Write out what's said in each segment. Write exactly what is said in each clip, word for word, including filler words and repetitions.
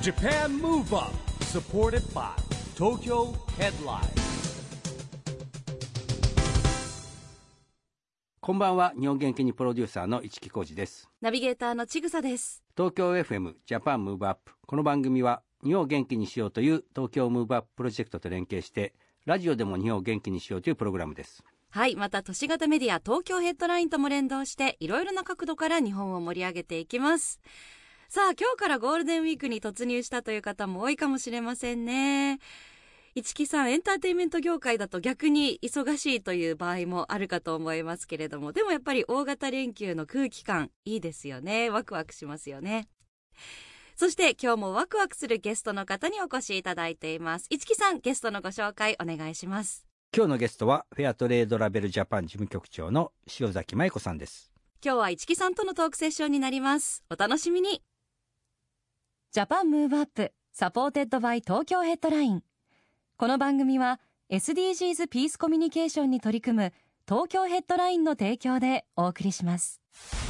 Japan Move Up supported by Tokyo Headline。 こんばんは。日本元気にプロデューサーの市木浩司です。 ナビゲーターのちぐさです。 東京 エフエム ジャパンムーブアップ。この番組は日本を元気にしようという東京ムーブアッププロジェクトと連携してラジオでも日本を元気にしようというプログラムです。 はい、また都市型メディア東京ヘッドラインとも連動していろいろな角度から日本を盛り上げていきます。さあ、今日からゴールデンウィークに突入したという方も多いかもしれませんね。市木さん、エンターテインメント業界だと逆に忙しいという場合もあるかと思いますけれども、でもやっぱり大型連休の空気感いいですよね。ワクワクしますよね。そして今日もワクワクするゲストの方にお越しいただいています。市木さん、ゲストのご紹介お願いします。 今日のゲストはフェアトレードラベルジャパン事務局長の塩崎舞子さんです。 今日は市木さんとのトークセッションになります。お楽しみに。ジャパンムーブアップサポーテッドバイ東京ヘッドライン。この番組は エスディージーズ ピースコミュニケーションに取り組む東京ヘッドラインの提供でお送りします。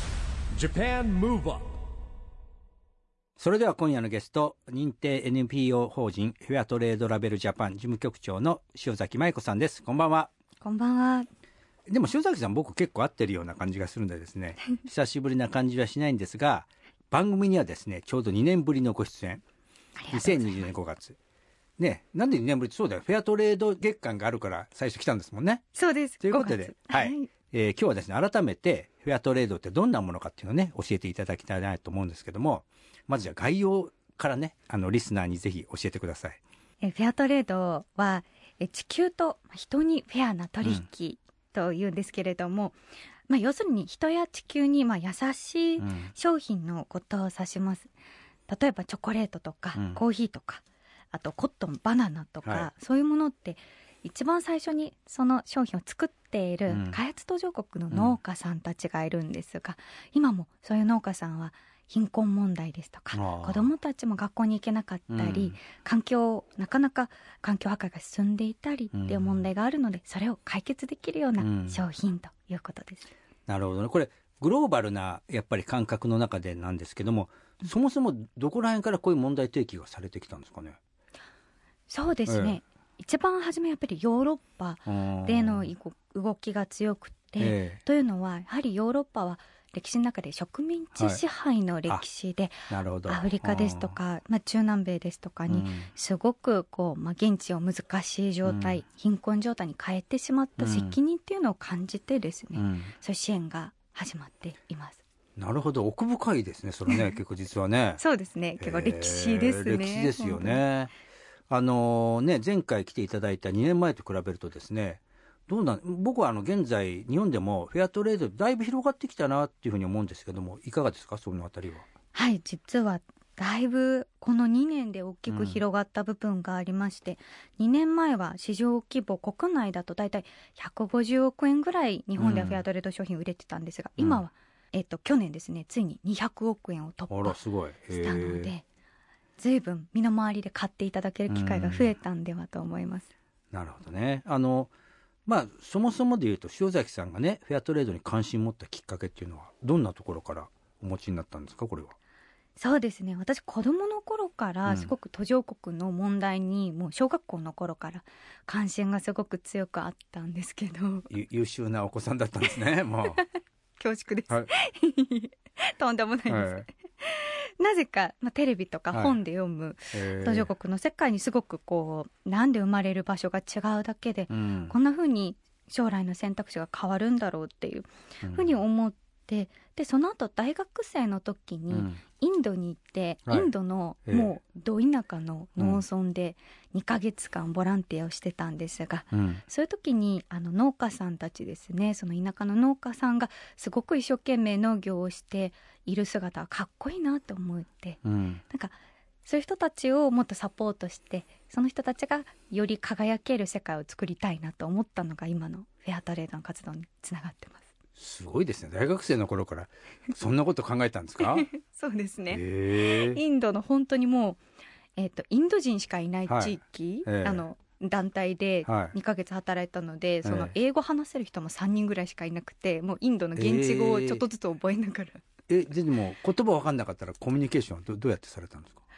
Japan Move Up。 それでは今夜のゲスト、認定 エヌピーオー 法人フェアトレードラベルジャパン事務局長の塩崎舞子さんです。こんばんは。 こんばんは。 でも塩崎さん、僕結構合ってるような感じがするんでですね久しぶりな感じはしないんですが、番組にはですねちょうどにねんぶりのご出演、にせんにじゅうねんごがつね。なんでにねんぶりって、そうだよ、フェアトレード月間があるから最初来たんですもんね。 そうです。 ということで、はい、はい、えー、今日はですね改めてフェアトレードってどんなものかっていうのをね教えていただきたいなと思うんですけども、まずじゃあ概要からね、あのリスナーにぜひ教えてください。 えフェアトレードはえ地球と人にフェアな取引というんですけれども、うん、まあ、要するに人や地球にまあ優しい商品のことを指します、うん、例えばチョコレートとか、うん、コーヒーとか、あとコットン、バナナとか、はい、そういうものって一番最初にその商品を作っている開発途上国の農家さんたちがいるんですが、うん、今もそういう農家さんは貧困問題ですとか、子どもたちも学校に行けなかったり、うん、環境なかなか環境破壊が進んでいたりっていう問題があるので、うん、それを解決できるような商品ということです、 うん、なるほどね。これグローバルなやっぱり感覚の中でなんですけども、うん、そもそもどこら辺からこういう問題提起がされてきたんですかね。 そうですね、ええ、一番初めやっぱりヨーロッパでの動きが強くて、ええ、というのはやはりヨーロッパは歴史の中で植民地支配の歴史で、はい、なるほど、アフリカですとか、まあ、中南米ですとかにすごくこう、まあ、現地を難しい状態、うん、貧困状態に変えてしまった責任っていうのを感じてですね、うん、そういう支援が始まっています。 なるほど、奥深いですねそれね結構実はねそうですね、結構歴史ですね、 えー、歴史ですよね。あのー、ね前回来ていただいたにねんまえと比べるとですね、どうなん僕はあの現在日本でもフェアトレードだいぶ広がってきたなっていうふうに思うんですけども、いかがですか、そのあたりは。 はい、実はだいぶこのにねんで大きく広がった部分がありまして、うん、にねんまえは市場規模国内だとだいたいひゃくごじゅうおくえんぐらい日本ではフェアトレード商品売れてたんですが、うん、今は、えーと、去年ですねついににひゃくおくえんを突破したので、ずいぶん身の回りで買っていただける機会が増えたんではと思います、 うん、なるほどね。あのまあ、そもそもでいうと塩崎さんがねフェアトレードに関心を持ったきっかけっていうのはどんなところからお持ちになったんですか、これは。 そうですね、私子どもの頃からすごく途上国の問題に、もう小学校の頃から関心がすごく強くあったんですけど、 優秀なお子さんだったんですねもう恐縮です、 はい、 とんでもないです、はい、なぜか、まあ、テレビとか本で読む途上国の世界にすごくこうなんで生まれる場所が違うだけで、うん、こんな風に将来の選択肢が変わるんだろうっていうふうに思って、うん、でその後大学生の時にインドに行って、うん、インドのもうど田舎の農村でにかげつかんボランティアをしてたんですが、うん、そういう時にあの農家さんたちですね、その田舎の農家さんがすごく一生懸命農業をしている姿はかっこいいなと思って、うん、なんかそういう人たちをもっとサポートして、その人たちがより輝ける世界を作りたいなと思ったのが今のフェアトレードの活動につながってます。 すごいですね、大学生の頃からそんなこと考えたんですかそうですね、インドの本当にもう、えーと、インド人しかいない地域、はい、あの団体でにかげつ働いたので、はい、その英語話せる人もさんにんぐらいしかいなくて、もうインドの現地語をちょっとずつ覚えながら、 えー、でも言葉分かんなかったらコミュニケーションは ど, どうやってされたんですか。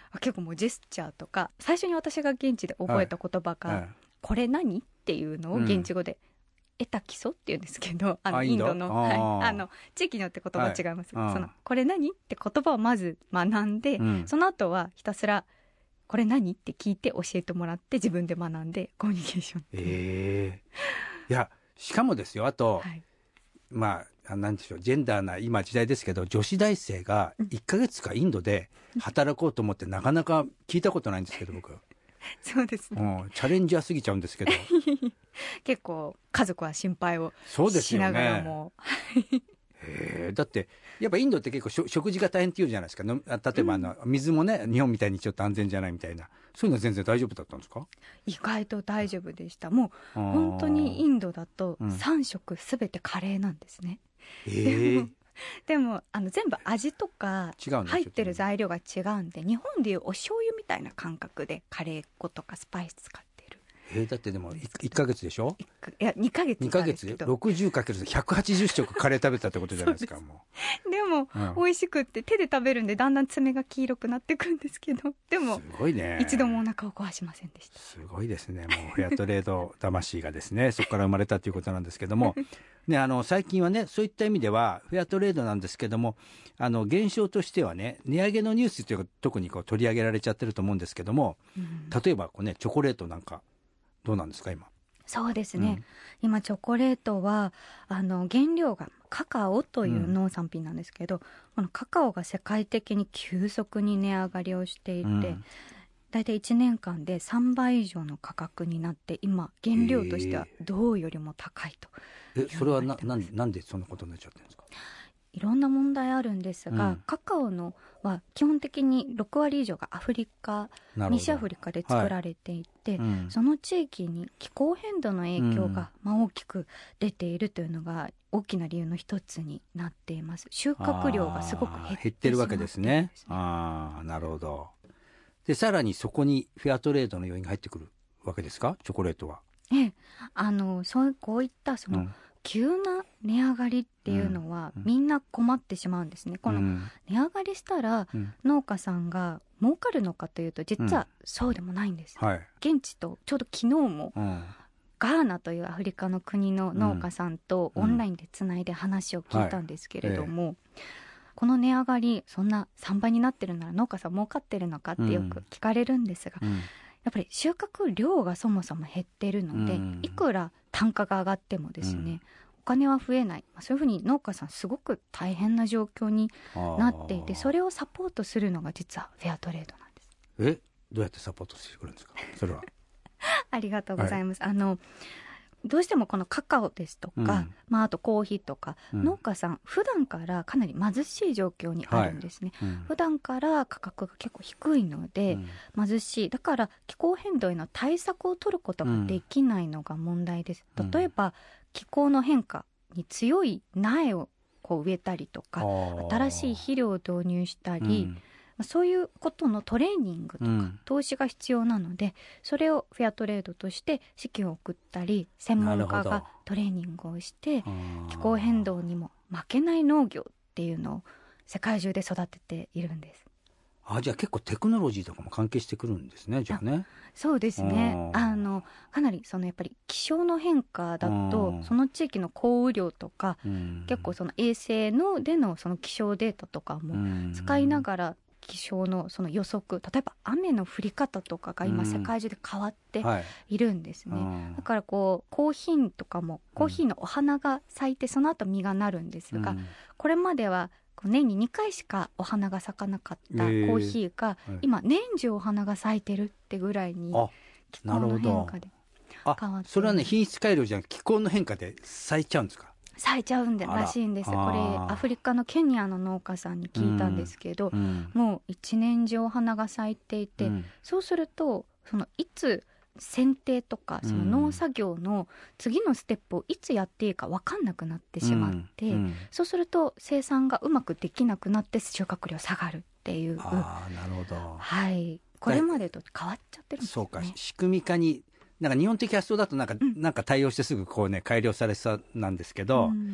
結構もうジェスチャーとか、最初に私が現地で覚えた言葉が、はいはい、これ何っていうのを現地語で、うん、エタキソっていうんですけど、あのインドの、はい、あの地域によって言葉違います、はい、そのこれ何って言葉をまず学んで、うん、その後はひたすらこれ何って聞いて教えてもらって自分で学んでコミュニケーション。 えー、いやしかもですよ、あと、はい、まあなんでしょう、ジェンダーな今時代ですけど、女子大生がいっかげつかインドで働こうと思ってなかなか聞いたことないんですけど僕そうですね、 うん、チャレンジャーすぎちゃうんですけど結構家族は心配をしながらも、 そうですよねへだってやっぱインドって結構食事が大変っていうじゃないですか。の例えばあの、うん、水もね日本みたいにちょっと安全じゃないみたいな、そういうのは全然大丈夫だったんですか？ 意外と大丈夫でした。もう本当にインドだとさん食すべてカレーなんですね、 うん、えー、 でもあの全部味とか入ってる材料が違うんで、日本でいうお醤油みたいな感覚でカレー粉とかスパイス使ってる。 えー、だってでも いっかげつでしょ。 いやにかげつにかげつ ろくじゅうかけるひゃくはちじゅっ 食カレー食べたってことじゃないですか。もうでも、うん、美味しくって手で食べるんでだんだん爪が黄色くなってくんですけど、でもすごい、ね、一度もお腹を壊しませんでした。 すごいですね。もうフェアトレード魂がですねそこから生まれたということなんですけどもね、あの最近はねそういった意味ではフェアトレードなんですけども、あの現象としてはね値上げのニュースというか特にこう取り上げられちゃってると思うんですけども、うん、例えばこう、ね、チョコレートなんかどうなんですか今。 そうですね、うん、今チョコレートはあの原料がカカオという農産品なんですけど、うん、このカカオが世界的に急速に値上がりをしていて、うん、だいたいいちねんかんでさんばい以上の価格になって今原料としては銅よりも高いと。 えー、えそれはななんでなんでそんなことになっちゃってるんですか？ いろんな問題あるんですが、うん、カカオのは基本的にろくわり以上がアフリカ、西アフリカで作られていて、はいうん、その地域に気候変動の影響が、うんまあ、大きく出ているというのが大きな理由の一つになっています。収穫量がすごく減ってしまって、 減ってるわけですね。ああ、なるほど。でさらにそこにフェアトレードの要因が入ってくるわけですか、チョコレートは。 ええ、あのそうこういったその、うん急な値上がりっていうのは、うん、みんな困ってしまうんですね。この値上がりしたら、うん、農家さんが儲かるのかというと実はそうでもないんです、うんはい、現地とちょうど昨日も、うん、ガーナというアフリカの国の農家さんとオンラインでつないで話を聞いたんですけれども、はいええ、この値上がりそんなさんばいになってるなら農家さん儲かってるのかってよく聞かれるんですが、やっぱり収穫量がそもそも減ってるので、うん、いくら単価が上がってもですね、うん、お金は増えない、まあ、そういうふうに農家さんすごく大変な状況になっていて、それをサポートするのが実はフェアトレードなんです。 えどうやってサポートしてくるんですかそれはありがとうございます、はい、あのどうしてもこのカカオですとか、うんまあ、あとコーヒーとか、うん、農家さん普段からかなり貧しい状況にあるんですね、はいうん、普段から価格が結構低いので、うん、貧しいだから気候変動への対策を取ることができないのが問題です、うん、例えば気候の変化に強い苗をこう植えたりとか新しい肥料を導入したり、うんそういうことのトレーニングとか投資が必要なので、うん、それをフェアトレードとして資金を送ったり専門家がトレーニングをして気候変動にも負けない農業っていうのを世界中で育てているんです。 あじゃあ結構テクノロジーとかも関係してくるんですね。じゃあねそうですね。あのかなりそのやっぱり気象の変化だとその地域の降雨量とか結構その衛星のでのその気象データとかも使いながら気象のその予測、例えば雨の降り方とかが今世界中で変わっているんですね、うんはい、だからこうコーヒーとかもコーヒーのお花が咲いてその後実がなるんですが、うん、これまでは年ににかいしかお花が咲かなかったコーヒーが、えー、今年中お花が咲いてるってぐらいに気候の変化で変わってる。 あそれはね品質改良じゃなく気候の変化で咲いちゃうんですか？ 咲いちゃうんでらしいんです。これアフリカのケニアの農家さんに聞いたんですけど、うん、もう一年中お花が咲いていて、うん、そうするとそのいつ剪定とかその農作業の次のステップをいつやっていいか分かんなくなってしまって、うんうん、そうすると生産がうまくできなくなって収穫量下がるっていう。 あーなるほど、 はい、これまでと変わっちゃってるんですね。 そうか仕組み化になんか日本的発想だとなんか、うん、なんか対応してすぐこうね改良されそうなんですけど、うん、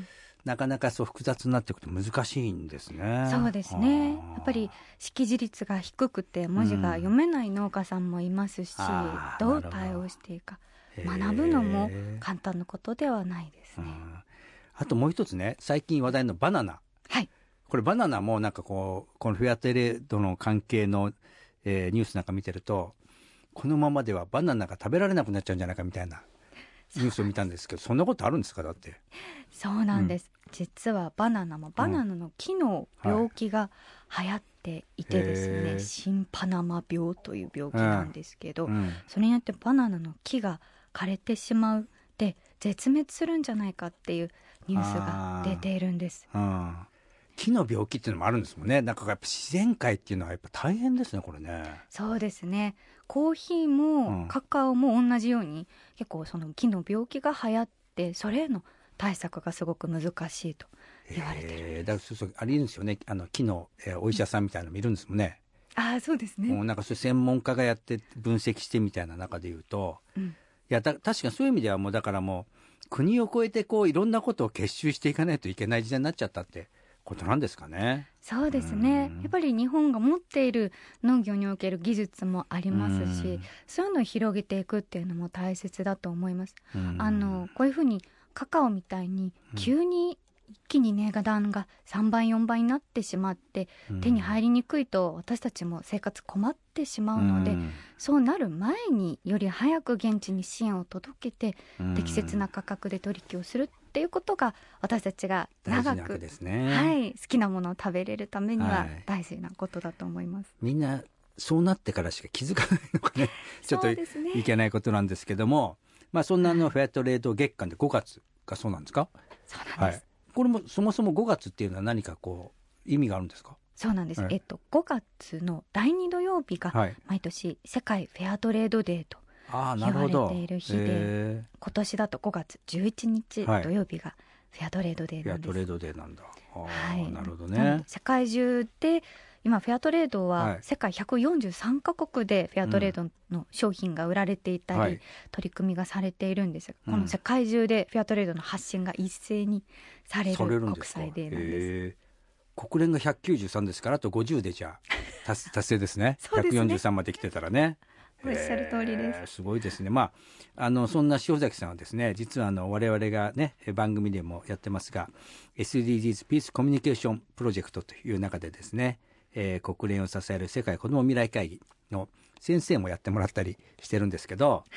なかなかそう複雑になっていくと難しいんですね。 そうですね。やっぱり識字率が低くて文字が読めない農家さんもいますし、うん、どう対応していいか学ぶのも簡単なことではないですね。 あともう一つね、最近話題のバナナ。 はい。 これバナナもなんかこうこのフェアトレードの関係の、えー、ニュースなんか見てると、このままではバナナが食べられなくなっちゃうんじゃないかみたいなニュースを見たんですけど、そんなことあるんですか？だってそうなんです、うん、実はバナナもバナナの木の病気が流行っていてですね、はい、新パナマ病という病気なんですけど、うん、それによってバナナの木が枯れてしまうで絶滅するんじゃないかっていうニュースが出ているんです。 木の病気っていうのもあるんですもんね。なんかやっぱ自然界っていうのはやっぱ大変ですね、これね。 そうですね。コーヒーもカカオも同じように、うん、結構その木の病気が流行ってそれへの対策がすごく難しいと言われてるんです。 えー、だからそうそうあれいるんですよね。あの木の、えー、お医者さんみたいなのもいるんですもんね。 ああそうですね。 もうなんかそういう専門家がやって分析してみたいな中で言うと、うん、いやだ確かにそういう意味ではもうだからもう国を越えてこういろんなことを結集していかないといけない時代になっちゃったってことなんですかね。 そうですね。やっぱり日本が持っている農業における技術もありますし、そういうのを広げていくっていうのも大切だと思います。あのこういうふうにカカオみたいに急に一気に値段がさんばいよんばいになってしまって手に入りにくいと私たちも生活困ってしまうので、うん、そうなる前により早く現地に支援を届けて、うん、適切な価格で取引をするっていうことが私たちが長く、 ねはい、好きなものを食べれるためには大事なことだと思います、 はい、みんなそうなってからしか気づかないのがねちょっといけないことなんですけども、まあ、そんなのフェアトレード月間でごがつがそうなんですか？ そうなんです、はい、 これもそもそもごがつっていうのは何かこう意味があるんですか？ そうなんです、はい、えっと、ごがつのだいに土曜日が毎年世界フェアトレードデーと言われている日で、今年だとごがつじゅういちにち土曜日がフェアトレードデーなんです。 フェアトレードデーなんだ。 はい、 なるほどね。 世界中で今フェアトレードは世界ひゃくよんじゅうさんカ国でフェアトレードの商品が売られていたり、うん、取り組みがされているんですが、うん、この世界中でフェアトレードの発信が一斉にされる国際デーなんです。 国連がひゃくきゅうじゅうさんですからあとごじゅうでじゃあ達, 達成ですね。 そうですね、 ひゃくよんじゅうさんまで来てたらね。 おっしゃる通りです。 すごいですね。まあ、あのそんな塩崎さんはですね、実はあの我々がね番組でもやってますが エスディージーズ ピースコミュニケーションプロジェクトという中でですね、えー、国連を支える世界子ども未来会議の先生もやってもらったりしてるんですけど、はい、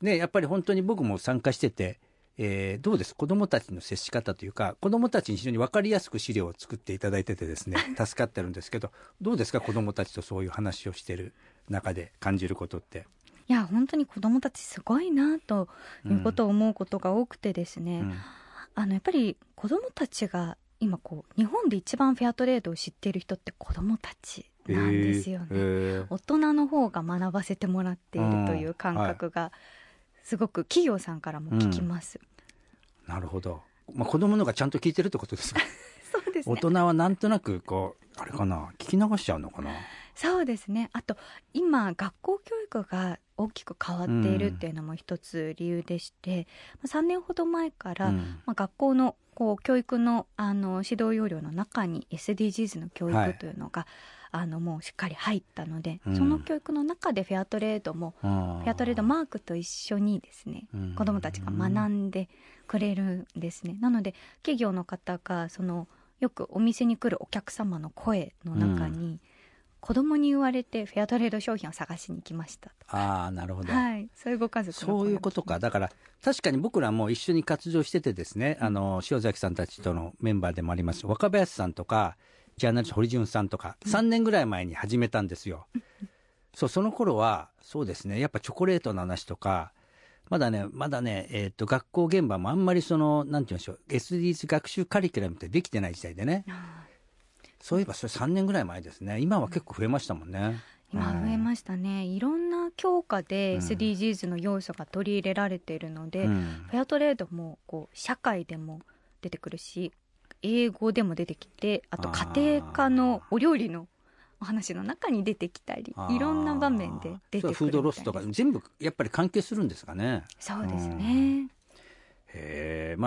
ね、やっぱり本当に僕も参加してて、えー、どうです子どもたちの接し方というか子どもたちに非常に分かりやすく資料を作っていただいててですね助かってるんですけどどうですか子どもたちとそういう話をしてる中で感じることって。 いや本当に子どもたちすごいなということを思うことが多くてですね、うん、あのやっぱり子どもたちが今こう日本で一番フェアトレードを知っている人って子どもたちなんですよね、えーえー、大人の方が学ばせてもらっているという感覚がすごく企業さんからも聞きます、 うん、なるほど、まあ、子どものがちゃんと聞いてるってことですか？ そうですね。 大人はなんとなくこうあれかな聞き流しちゃうのかな。 そうですね。あと今学校教育が大きく変わっているっていうのも一つ理由でして、うん、さんねんほど前から、うん、まあ、学校のこう教育の、あの指導要領の中に エスディージーズ の教育というのが、はい、あのもうしっかり入ったので、うん、その教育の中でフェアトレードも、フェアトレードマークと一緒にですね、うん、子どもたちが学んでくれるんですね。なので企業の方がそのよくお店に来るお客様の声の中に、うん、子供に言われてフェアトレード商品を探しに行きましたと。 ああ、なるほど、 はい、そういうご家族の声、 そういうことか。だから確かに僕らも一緒に活動しててですね、あの塩崎さんたちとのメンバーでもあります若林さんとかジャーナリスト堀潤さんとかさんねんぐらい前に始めたんですよ、うん、そうその頃はそうですね、やっぱチョコレートの話とかまだねまだね、えー、と学校現場もあんまりそのなんて言うんでしょう エスディージーズ 学習カリキュラムってできてない時代でね、そういえばそれさんねんぐらい前ですね。今は結構増えましたもんね。 今増えましたね、うん、いろんな教科で エスディージーズ の要素が取り入れられているので、うん、フェアトレードもこう社会でも出てくるし英語でも出てきて、あと家庭科のお料理のお話の中に出てきたり、いろんな場面で出てくるみたいです。 フードロスとか全部やっぱり関係するんですかね。 そうですね、 うん、へえ、まあ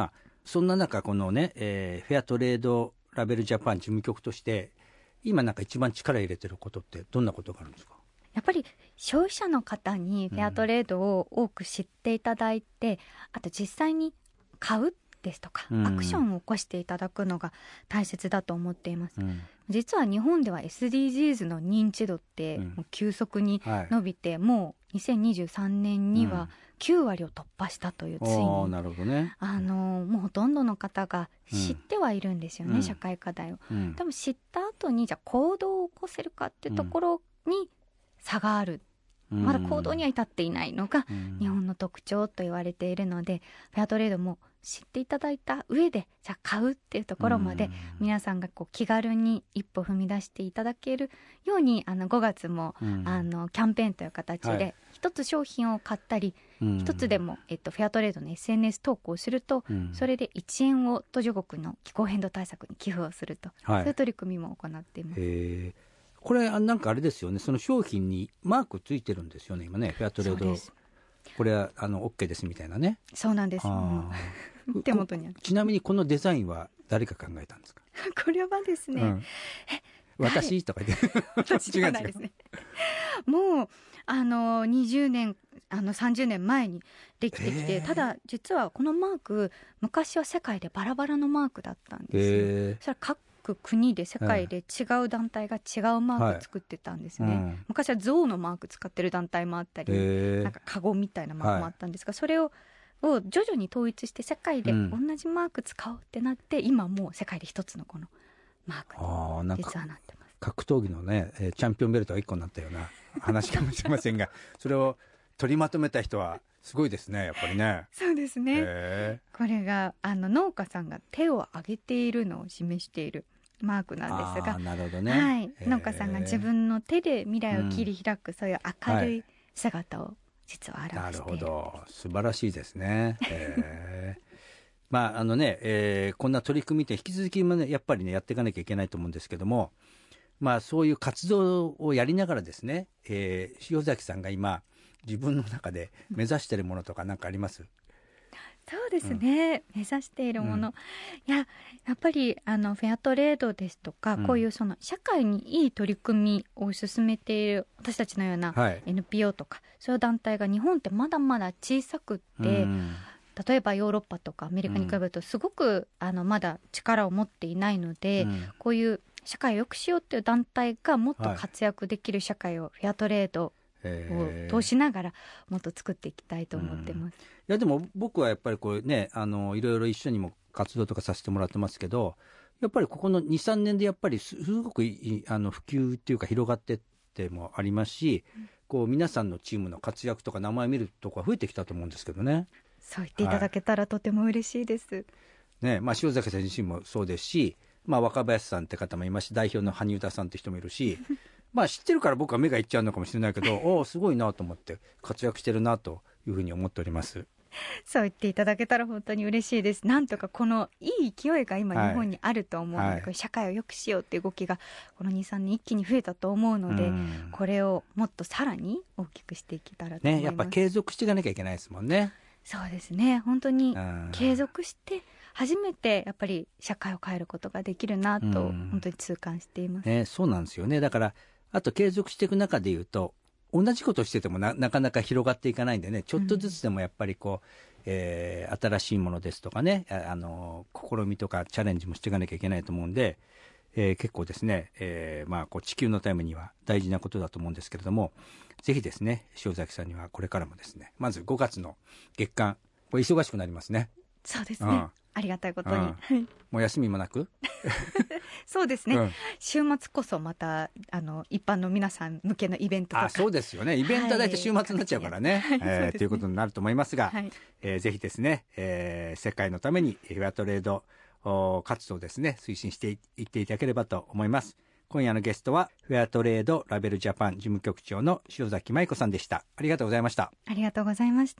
そんな中このね、えー、フェアトレードラベルジャパン事務局として今なんか一番力入れてることってどんなことがあるんですか？ やっぱり消費者の方にフェアトレードを多く知っていただいて、うん、あと実際に買うですとか、うん、アクションを起こしていただくのが大切だと思っています、うん、実は日本では エスディージーズ の認知度ってもう急速に伸びて、うんはい、もうにせんにじゅうさんねんにはきゅうわりを突破したという、ついになるほど、ね、 あのもうほとんどの方が知ってはいるんですよね、うん、社会課題を、うん、でも知った後にじゃあ行動を起こせるかってところに差がある、うん、まだ行動には至っていないのが日本の特徴と言われているので、フェアトレードも知っていただいた上でじゃあ買うっていうところまで皆さんがこう気軽に一歩踏み出していただけるように、あのごがつも、うん、あのキャンペーンという形で一つ商品を買ったり一、つでも、えっと、フェアトレードの エスエヌエス 投稿をすると、うん、それでいちえんを途上国の気候変動対策に寄付をすると、はい、そういう取り組みも行っています。 へー、これなんかあれですよね、その商品にマークついてるんですよね今ね、フェアトレードこれはあの OK ですみたいなね。 そうなんです。手元にある。 ちなみにこのデザインは誰が考えたんですか？ これはですね、うん、 え私とか言って私じゃないですねもうあのにじゅうねんあのさんじゅうねんまえにできてきて、えー、ただ実はこのマーク昔は世界でバラバラのマークだったんですよ、えー、それは各国で世界で違う団体が違うマーク作ってたんですね、はいうん、昔は象のマーク使ってる団体もあったり、えー、なんかカゴみたいなマークもあったんですが、はい、それをを徐々に統一して世界で同じマーク使おうってなって、うん、今もう世界で一つのこのマークに実はなってます。 格闘技のねチャンピオンベルトがいっこになったような話かもしれませんがそれを取りまとめた人はすごいですねやっぱりね。 そうですね、これがあの農家さんが手を挙げているのを示しているマークなんですが、 なるほどね、 はい、農家さんが自分の手で未来を切り開く、うん、そういう明るい姿を実は表している。なるほど、 素晴らしいですね。えーまああのねえー、こんな取り組みって引き続きも、ね、やっぱりねやっていかなきゃいけないと思うんですけども、まあ、そういう活動をやりながらですね、えー、塩崎さんが今自分の中で目指しているものとか何かあります？ そうですね、うん、目指しているもの、うん、いややっぱりあのフェアトレードですとか、うん、こういうその社会にいい取り組みを進めている私たちのような エヌピーオー とか、はい、そういう団体が日本ってまだまだ小さくって、うん、例えばヨーロッパとかアメリカに比べるとすごく、うん、あのまだ力を持っていないので、うん、こういう社会を良くしようっていう団体がもっと活躍できる社会をフェアトレードを通しながらもっと作っていきたいと思ってます。 いやでも僕はやっぱりこうねあのいろいろ一緒にも活動とかさせてもらってますけど、やっぱりここの にさんねんでやっぱりすごくあの普及っていうか広がってってもありますし、うん、こう皆さんのチームの活躍とか名前見るとこが増えてきたと思うんですけどね。 そう言っていただけたらとても嬉しいです、はいねまあ、塩崎さん自身もそうですし、まあ、若林さんって方もいますし、代表の羽生田さんって人もいるしまあ知ってるから僕は目がいっちゃうのかもしれないけどおおすごいなと思って活躍してるなというふうに思っております。 そう言っていただけたら本当に嬉しいです。なんとかこのいい勢いが今日本にあると思うので、はいはい、社会を良くしようっていう動きがこの にさんねん一気に増えたと思うので、これをもっとさらに大きくしていけたらと思います、ね、 やっぱ継続していかなきゃいけないですもんね。 そうですね、本当に継続して初めてやっぱり社会を変えることができるなと本当に痛感しています、 ね、そうなんですよね。だからあと継続していく中でいうと同じことをしてても な, なかなか広がっていかないんでね、ちょっとずつでもやっぱりこう、えー、新しいものですとかね、あの試みとかチャレンジもしていかなきゃいけないと思うんで、えー、結構ですね、えーまあ、こう地球のためには大事なことだと思うんですけれども、ぜひですね塩崎さんにはこれからもですね、まずごがつの月間これ忙しくなりますね。 そうですね、うん、ありがたいことに、 うん、もう休みもなくそうですね、うん、週末こそまたあの一般の皆さん向けのイベントとか。 あ、そうですよね、イベントは大体週末になっちゃうからね、はい、えーね、ということになると思いますが、はい、えー、ぜひですね、えー、世界のためにフェアトレード活動をですね推進していっていただければと思います。今夜のゲストはフェアトレードラベルジャパン事務局長の塩崎舞子さんでした。ありがとうございました。 ありがとうございました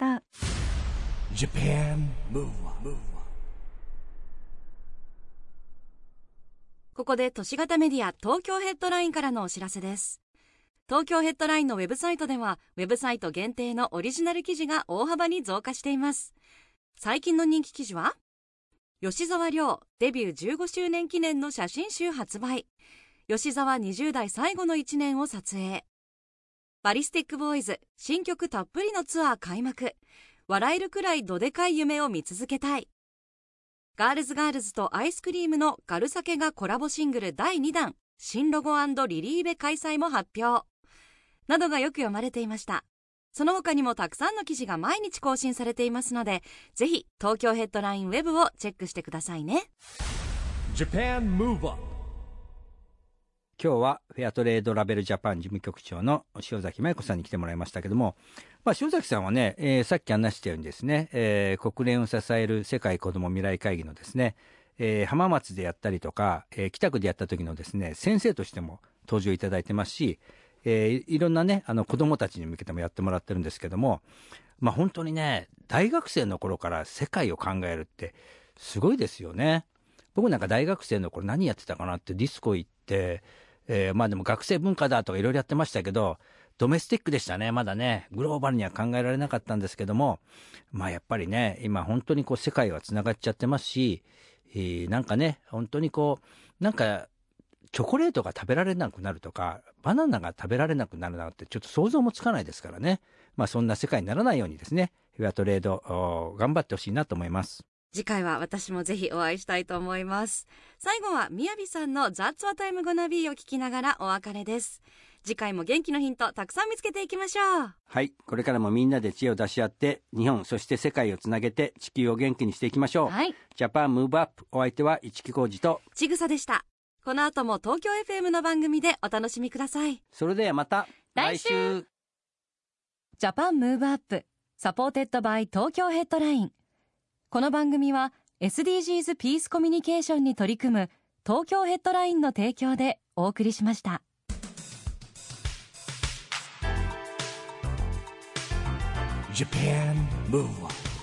。Japan Move One。 ここで都市型メディア東京ヘッドラインからのお知らせです。東京ヘッドラインのウェブサイトではウェブサイト限定のオリジナル記事が大幅に増加しています。最近の人気記事は吉沢亮デビューじゅうごしゅうねん記念の写真集発売。吉沢にじゅう代最後のいちねんを撮影。バリスティックボーイズ新曲たっぷりのツアー開幕。笑えるくらいどでかい夢を見続けたい。ガールズガールズとアイスクリームのガルサケがコラボシングルだいにだん新ロゴ&リリーベ開催も発表などがよく読まれていました。その他にもたくさんの記事が毎日更新されていますので、ぜひ東京ヘッドラインウェブをチェックしてくださいね。 Japan Move Up。 今日はフェアトレードラベルジャパン事務局長の塩崎麻衣子さんに来てもらいましたけども、まあ、塩崎さんはね、えー、さっき話したようにですね、えー、国連を支える世界子ども未来会議のですね、えー、浜松でやったりとか、えー、北区でやった時のですね先生としても登場いただいてますし、えー、いろんなねあの子どもたちに向けてもやってもらってるんですけども、まあ、本当にね大学生の頃から世界を考えるってすごいですよね。僕なんか大学生の頃何やってたかなってディスコ行って、えー、まあでも学生文化だとかいろいろやってましたけど、ドメスティックでしたね。まだねグローバルには考えられなかったんですけども、まあやっぱりね今本当にこう世界はつながっちゃってますし、えー、なんかね本当にこうなんかチョコレートが食べられなくなるとかバナナが食べられなくなるなんてちょっと想像もつかないですからね。まあそんな世界にならないようにですねフェアトレード頑張ってほしいなと思います。 次回は私もぜひお会いしたいと思います。最後はみやびさんの That's What I'm Gonna Be を聞きながらお別れです。次回も元気のヒントたくさん見つけていきましょう。 はい、これからもみんなで知恵を出し合って日本そして世界をつなげて地球を元気にしていきましょう。 はい、 ジャパンムーブアップ、お相手は市木浩二とちぐさでした。この後も東京 エフエム の番組でお楽しみください。 それではまた来週。 来週ジャパンムーブアップサポーテッドバイ東京ヘッドライン。この番組は エスディージーズ ピースコミュニケーションに取り組む東京ヘッドラインの提供でお送りしました。 Japan Move Up。